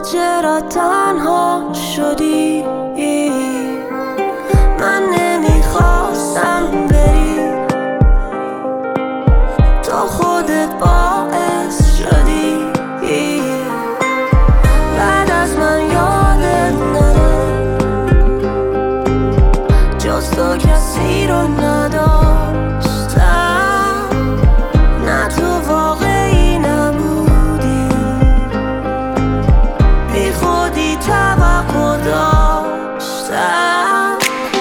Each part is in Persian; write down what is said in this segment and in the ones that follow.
چرا تنها شدی؟ من نمیخواستم بری، تو خودت باعث شدی. بعد از من یادت نره، جز تو کسی رو نداشتم. نه تو واقعی نبودی، بی خودی توقع داشتم.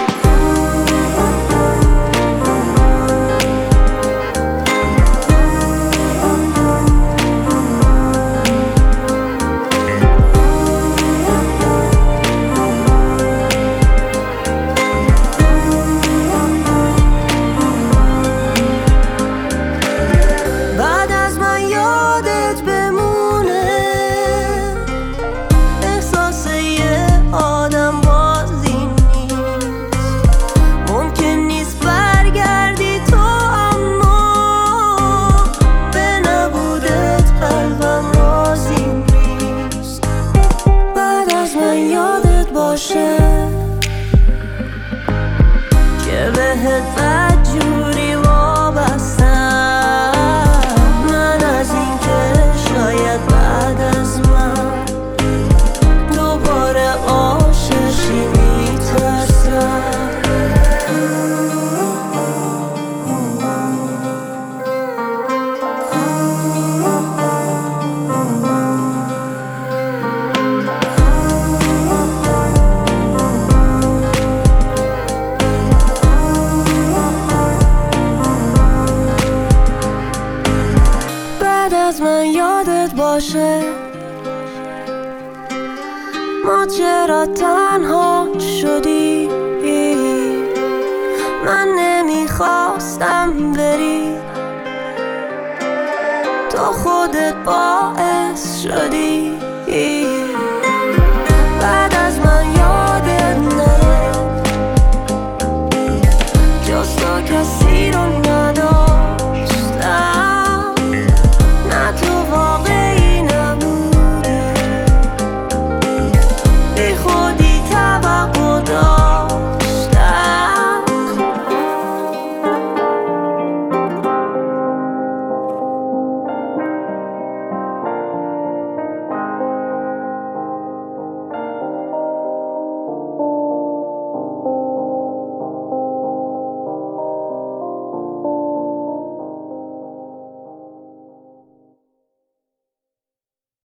بعد از من یادت بمونه، احساس یه آدم بازی نیست. ممکن نیست برگردی تو، اما به نبودت قلبم راضی نیست. بعد از من یادت باشه که بهت بدجوری وابستم. من از این که شاید بعد از من دوباره عاشقی میترسم. بعد از من یادت باشه ما چرا تنها شدی. من نمیخواستم بری، تو خودت باعث شدی.